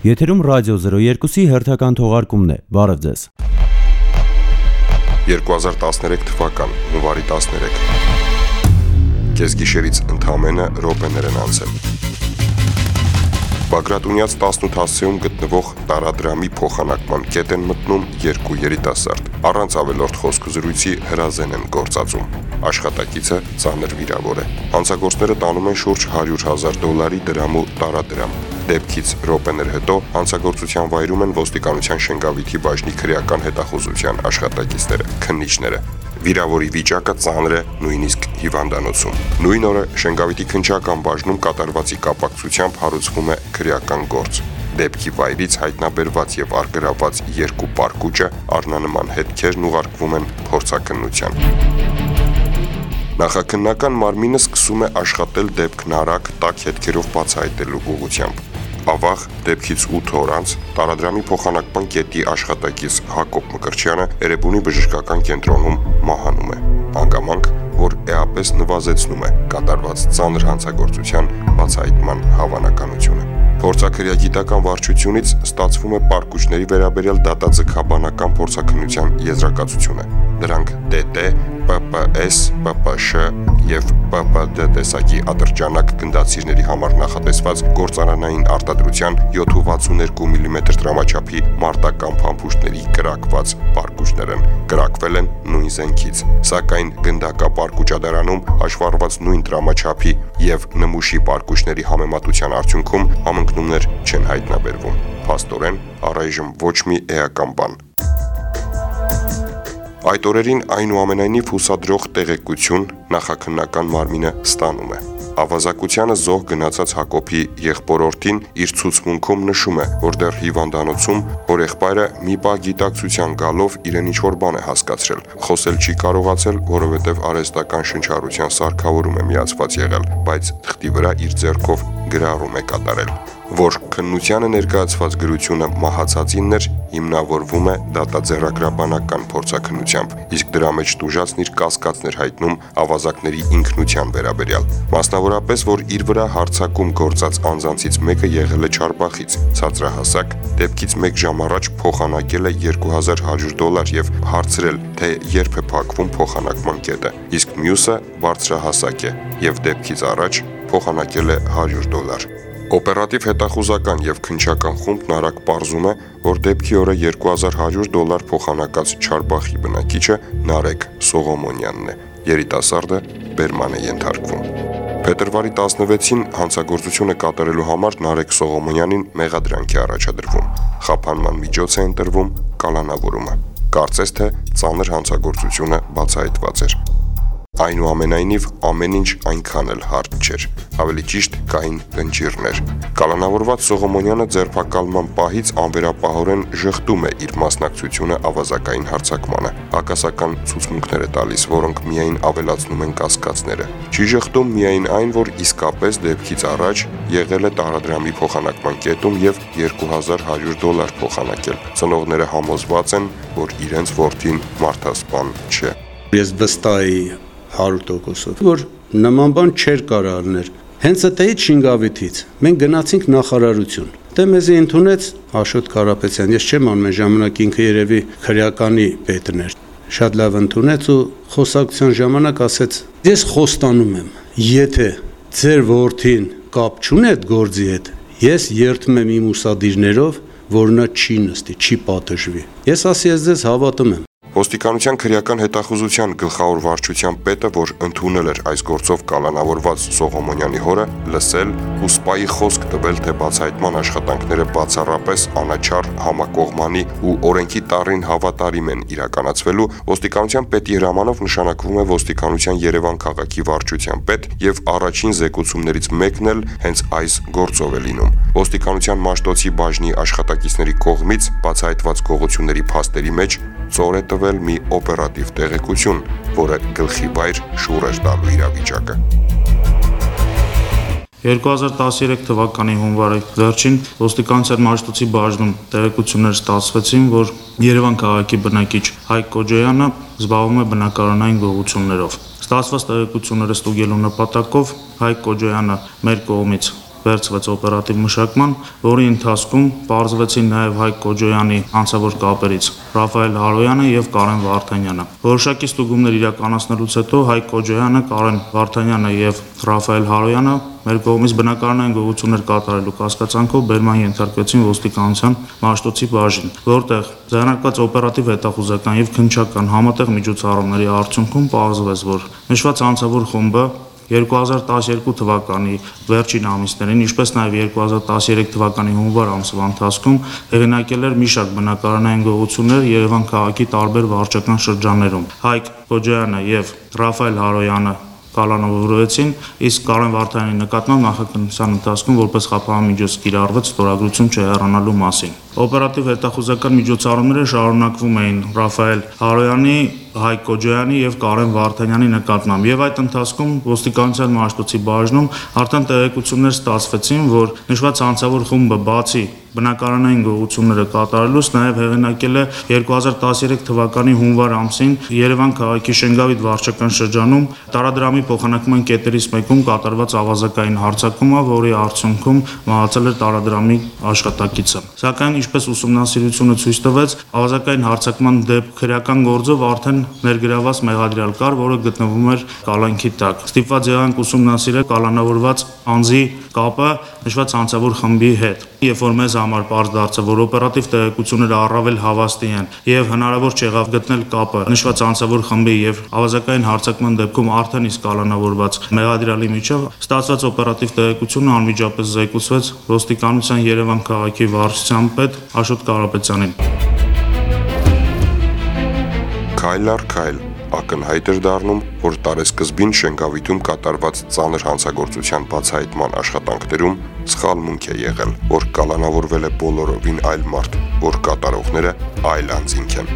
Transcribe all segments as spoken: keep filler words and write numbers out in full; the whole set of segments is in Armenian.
Եթերում ռադիո զրո երկուսի հերթական թողարկումն է, բարև ձեզ։ երկու հազար տասներեք թվական, հունվարի տասներեք, կեսգիշերից ընդամենը րոպեներ են անցել։ Բագրատունյաց տասնութ հասցեում գտնվող տարադրամի փոխանակման կետ են մտնում երկու երիտասարդ, առանց ավելորդ խոսք-զրույցի հրազեն են գործածում։ Աշխատակիցը ծանր վիրավոր է։ Հանցագործները տանում են շուրջ հարյուր հազար դոլարի դրամ ու տարադրամ։ Դեպքից րոպեներ հետո հանցագործության վայրում են ոստիկանության Շենգավիթի բաժնի քրեական հետախուզության աշխատակիցները, քննիչները։ Վիրավորի վիճակը ծանր է նույնիսկ հիվանդանոցում։ Նույն օրը Շենգավիթի քննչական բաժնում կատարվածի կապակցությամբ հարուցվում է քրեական գործ։ Դեպքի վայրից հայտնաբերված եւ արգրաված երկու պարկուճը առնանման հետքերն ուղարկվում են փորձաքննության։ Նախաքննական մարմինը սկսում է աշխատել դեպքն արագ տաք հետքերով բացահայտելու ուղղությամբ։ Ավաղ դեպքից ութ օր անց տարադրամի փոխանակման կետի աշխատակից Հակոբ Մկրտչյանը Էրեբունի բժշկական կենտրոնում մահանում է։ Հանգամանք, որ էապես նվազեցնում է կատարված ծանր հանցագործության բացահայտման հավանականությունը։ Փորձաքրեագիտական վարչությունից ստացվում է պարկուճների վերաբերյալ դատաձգաբանական փորձաքննության եզրակացությունը։ Դրանք Տ Տ, Պ Պ S, Պ Պ Շ եւ Պ Պ D տեսակի ատրճանակ գնդացիրների համար նախատեսված գործարանային արտադրության յոթ վաթսուններկու միլիմետր դրամաչափի մարտական փամփուշտների կրակված պարկուճներ են, կրակվել են նույն զենքից, սակայն գնդակա պարկուճադարանում հաշվառված նույն դրամաչափի եւ նմուշի պարկուճների համեմատության արդյունքում համընկնումներ չեն հայտնաբերվում։ Փաստորեն, առայժմ ոչ մի էական բան։ Այդ օրերին այնուամենայնիվ հուսադրող տեղեկություն նախաքննական մարմինը ստանում է։ Ավազակությանը զոհ գնացած Հակոբի եղբորորդին իր ցուցմունքում նշում է, որ դեռ հիվանդանոցում հորեղբայրը մի պահ գիտակցության գալով իրեն ինչ-որ բան է հասկացրել։ Խոսել չի կարողացել, որովհետև արհեստական շնչառության սարքավորում է միացված եղել, բայց թղթի վրա իր ձեռքով գրառում է կատարել։ Որ քննությանը ներկայացված գրությունը մահացածինն էր, հիմնավորվում է դատաձեռագրաբանական փորձաքննությամբ, իսկ դրա մեջ տուժածն իր կասկածներ հայտնում ավազակների ինքնության վերաբերյալ։ Մասնավորապես, որ իր վրա հարձակում գործած անձանցից մեկը եղել է Չարբախից, ցածրահասակ, դեպքից մեկ ժամ առաջ փոխանակել է երկու հազար հարյուր դոլար եւ հարցրել, թե երբ է փակվում փոխանակման կետը, իսկ մյուսը բարձրահասակ է եւ դեպքից առաջ փոխանակել է հարյուր դոլար։ Օպերատիվ հետախուզական եւ քննչական խումբն արագ պարզում է, որ դեպքի օրը երկու հազար հարյուր դոլար փոխանակած Չարբախի բնակիչը Նարեկ Սողոմոնյանն է։ Երիտասարդը բերման է ենթարկվում։ Փետրվարի տասնվեցին հանցագործությունը կատարելու համար Նարեկ Սողոմոնյանին մեղադրանք է առաջադրվում։ Խափանման միջոց է ընտրվում կալանավորումը։ Կարծես թե ծանր հանցագործությունը բացահայտված էր։ Այնուամենայնիվ ամեն ինչ այնքան էլ հարթ չէր, ավելի ճիշտ կային կնճիռներ։ Կալանավորված Սողոմոնյանը ձերբակալման պահից անվերապահորեն ժխտում է իր մասնակցությունը ավազակային հարձակմանը, հակասական ցուցմունքներ է տալիս, որոնք միայն ավելացնում են կասկածները։ Չի ժխտում միայն այն, որ իսկապես դեպքից առաջ եղել է տարադրամի փոխանակման կետում եւ երկու հազար հարյուր դոլար փոխանակել։ Ծնողները համոզված են, որ իրենց որդին մարդասպան չէ։ Ես վստահ էի հարյուր տոկոսով, որ նման բան չէր կարող անել։ Հենց այդից Շինգավիթից մենք գնացինք նախարարություն։ Դե մեզ ընդունեց Աշոտ Կարապետյան։ Ես չեմ անում, ժամանակ ինքը երևի քրեականի պետն էր։ Շատ լավ ընդունեց ու խոսակցության ժամանակ ասեց. «Ես խոստանում եմ, եթե ձեր որդին կապ չունի այդ գործի հետ, ես երդում եմ իմ ուսադիրներով, որ նա չի նստի, չի պատժվի»։ Ես ասի, ես ձեզ հավատում եմ։ Ոստիկանության քրեական հետախուզության գլխավոր վարչության պետը, որ ընդունել էր այս գործով կալանավորված Սողոմոնյանի հորը, լսել ու սպայի խոսք տվել, թե բացահայտման աշխատանքները բացառապես անաչառ համակողմանի ու օրենքի տառին հավատարիմ են իրականացվելու, ոստիկանության պետի հրամանով նշանակվում է ոստիկանության Երևան քաղաքի վարչության պետ եւ առաջին զեկուցումներից մեկն էլ հենց այս գործով է լինում։ Ոստիկանության Մաշտոցի բաժնի աշխատակիցների կողմից բացահայտված գողությունների փաստերի մեջ ծոր է տվել մի օպերատիվ տեղեկություն, որը գլխի վայր շուռ էր տալու իրավիճակը։ երկու հազար տասներեք թվականի հունվարի վերջին ոստիկանության Մաշտոցի բաժնում տեղեկություններ ստացվեցին, որ Երևան քաղաքի բնակիչ Հայկ Կոջոյանը զբաղվում է բնակարանային գողություններով։ Ստացված տեղեկությունները ստուգելու նպատակով Հայկ Կոջոյանը մեր կողմից վերցվեց օպերատիվ մշակման, որի ընթացքում պարզվեցին նաև Հայկ Կոջոյանի անձավոր կապերից Ռաֆայել Հարոյանը եւ Կարեն Վարդանյանը։ Որոշակի ստուգումներ իրականացնելուց հետո Հայկ Կոջոյանը, Կարեն Վարդանյանը եւ Ռաֆայել Հարոյանը մեր կողմից բնակարանային գողություններ կատարելու կասկածանքով բերման ենթարկվեցին ոստիկանության Մաշտոցի բաժին, որտեղ ձեռնարկված օպերատիվ հետախուզական եւ քննչական համատեղ միջոցառումների արդյունքում պարզվեց, որ նշված անձավոր խումբը երկու հազար տասներկու թվականի վերջին ամիսներին, ինչպես նաև երկու հազար տասներեք թվականի հունվար ամսվա ընթացքում հեղինակել էր մի շարք բնակարանային գողություններ Երևան քաղաքի տարբեր վարչական շրջաններում։ Հայկ Կոջոյանը եւ Ռաֆայել Հարոյանը կալանավորվեցին, իսկ Կարեն Վարդանյանի նկատմամբ նախաքննության ընթացքում որպես խափանամիջոց կիրառվեց ստորագրություն չհեռանալու մասին։ Օպերատիվ հետախուզական միջոցառումները շարունակվում էին Ռաֆայել Հարոյանի, Հայկ Կոջոյանի եւ Կարեն Վարդանյանի նկատմամբ, եւ այդ ընթացքում ոստիկանության Մաշտոցի բաժնում արդեն տեղեկություններ ստացվեցին, որ նշված անձավոր խումբը բացի բնակարանային գողությունները կատարելուց նաև հեղինակել է երկու հազար տասներեք թվականի հունվար ամսին Երևան քաղաքի Շենգավիթ վարչական շրջանում տարադրամի փոխանակման կետերից մեկում կատարված ավազակային հարձակումը, որի արդյունքում մահացել էր տարադրամի աշխատակիցը։ Սակայն ինչպես ուսումնասիրությունը ցույց տվեց, ավազակային հարձակման դեպք քրեական գործով արդեն ներգրաված մեղադրյալ կար, որը գտնվում էր կալանքի տակ։ Ստիպված եղանք ուսումնասիրել կալանավորված անձի կապը նշված անձավոր խմբի հետ։ Երբ որ մեզ համար պարզ դարձավ, որ օպերատիվ տեղեկությունները առավել հավաստի են եւ հնարավոր չեղավ գտնել կապը նշված անձավոր խմբի եւ ավազակային հարձակման դեպքում արդեն իսկ կալանավորված մեղադրյալի միջև, ստացված օպերատիվ տեղեկությունը անմիջապես զեկուցվեց ոստիկանության Երևան քաղաքի վարչության պետ Աշոտ Կարապետյանին։ Քայլ առ քայլ ակնհայտ էր դառնում, որ տարեսկզբին Շենգավիթում կատարված ծանր հանցագործության բացահայտման աշխատանքներում սխալմունք է եղել, որ կալանավորվել է բոլորովին այլ մարդ, որ կատարողները այլ անձինք են։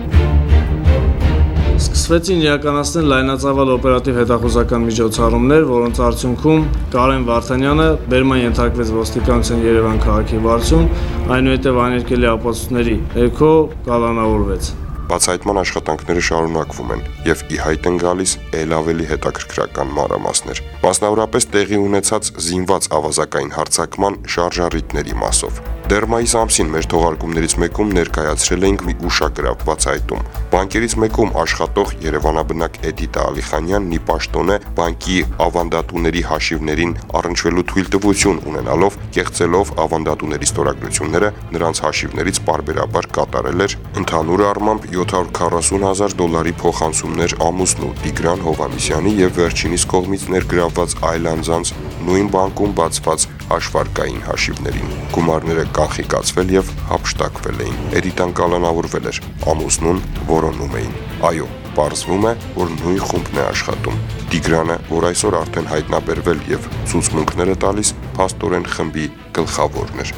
Սկսվեցին իրականացնել լայնածավալ օպերատիվ հետախուզական միջոցառումներ, որոնց արդյունքում Կարեն Վարդանյանը բերման ենթարկվեց ոստիկանության Երևան քաղաքի վարչություն, այնուհետև աներկելի ապացույցների ներքո կալանավորվեց։ Բացահայտման աշխատանքները շարունակվում են եւ ի հայտ են գալիս ել ավելի հետաքրքրական մանրամասներ, մասնավորապես տեղի ունեցած զինված ավազակային հարձակման շարժառիթների մասով։ Դեռ մայիս ամսին մեր թողարկումներից մեկում ներկայացրել էինք մի ուշագրավ բացահայտում։ Բանկերից մեկում աշխատող երևանաբնակ Էդիտա Ալիխանյանն ի պաշտոնե բանկի ավանդատուների հաշիվներին առնչվելու թույլտվություն ունենալով, կեղծելով ավանդատուների ստորագրությունները, նրանց հաշիվներից պարբերաբար կատարել էր ընդհանուր առմամբ յոթ հարյուր քառասուն հազար դոլարի փոխանցումներ ամուսնու Տիգրան Հովհաննիսյանի եւ վերջինիս կողմից ներգրավված այլ անձանց նույն բանկում բացված հաշվարկային հաշիվներին։ Գումարները կանխիկացվել եւ հափշտակվել էին։ Էդիտան կալանավորվել էր, ամուսնուն որոնում էին։ Այո, պարզվում է, որ նույն խումբն է աշխատում։ Տիգրանը, որ այսօր արդեն հայտնաբերվել եւ ցուցմունքները տալիս, փաստորեն խմբի գլխավորն էր։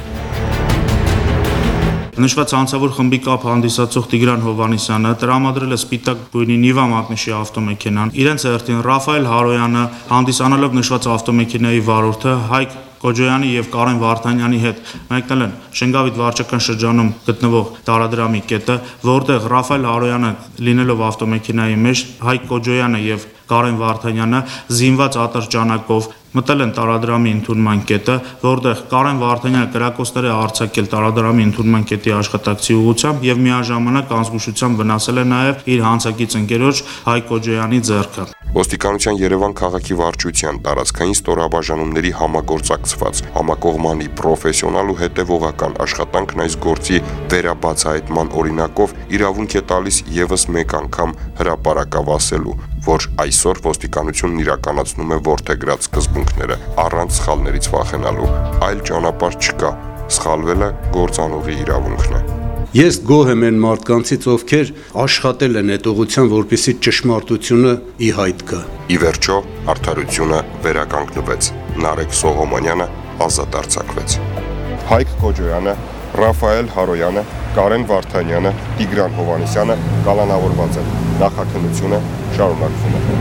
Նշված անձավոր խմբի կապ հանդիսացող Տիգրան Հովհաննիսյանը տրամադրել է սպիտակ գույնի Նիվա մատնիշի ավտոմեքենան։ Իրենց հերթին Ռաֆայել Հարոյանը, հանդիսանալով նշված ավտոմեքենայի վարորդը Հայկ Կոջոյանի եւ Կարեն Վարդանյանի հետ մեկնել են Շենգավիթ վարչական շրջանում գտնվող տարադրամի կետը, որտեղ Ռաֆայել Հարոյանը լինելով ավտոմեքենայի մեջ, Հայկ Կոջոյանը եւ Կարեն Վարդանյանը զինված ատրճանակով մտել են տարադրամի ընդունման կետը, որտեղ Կարեն Վարդանյանը կրակոցներ է արձակել տարադրամի ընդունման կետի աշխատակցի ուղղությամբ եւ միաժամանակ անզգուշությամբ վնասել է նաեւ իր հանցակից ընկերոջ Հայկ Կոջոյանի ձեռքը։ Ոստիկանության Երևան քաղաքի վարչության տարածքային ստորաբաժանումների համագործակցված համակողմանի պրոֆեսիոնալ ու հետևողական աշխատանքն այս գործի վերաբացահայտման օրինակով իրավունք է տալիս եւս մեկ անգամ հրապարակավ ասելու, որ այսօր ոստիկանությունն իրականացնում է որդեգրած սկզբունքները առանց սխալներից վախենալու, այլ ճանապարհ չկա, սխալվելը գործանողի իրավունքն է։ Ես գոհ եմ այն մարդկանցից, ովքեր աշխատել են այդ ուղղությամբ, որպեսզի ճշմարտությունը ի հայտ գա։ Ի վերջո, արդարությունը վերականգնվեց։ Նարեկ Սողոմոնյանը ազատ արձակվեց։ Հայկ Կոջոյանը, Ռաֆայել Հարոյանը, Կարեն Վարդանյանը, Տիգրան Հովհաննիսյանը կալանավորված են։ Նախաքննությունը շարունակվում է։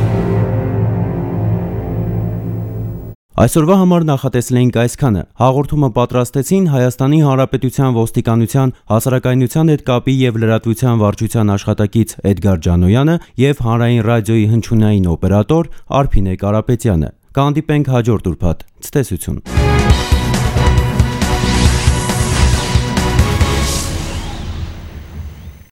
Այսօրվա համար նախատեսել էինք այսքանը։ Հաղորդումը պատրաստեցին Հայաստանի Հանրապետության ոստիկանության հասարակայնության հետ կապի եւ լրատվության վարչության աշխատակից Էդգար Ջանոյանը եւ Հանրային ռադիոյի հնչյունային օպերատոր Արփինե Կարապետյանը։ Կհանդիպենք հաջորդ ուրբաթ։ Ցտեսություն։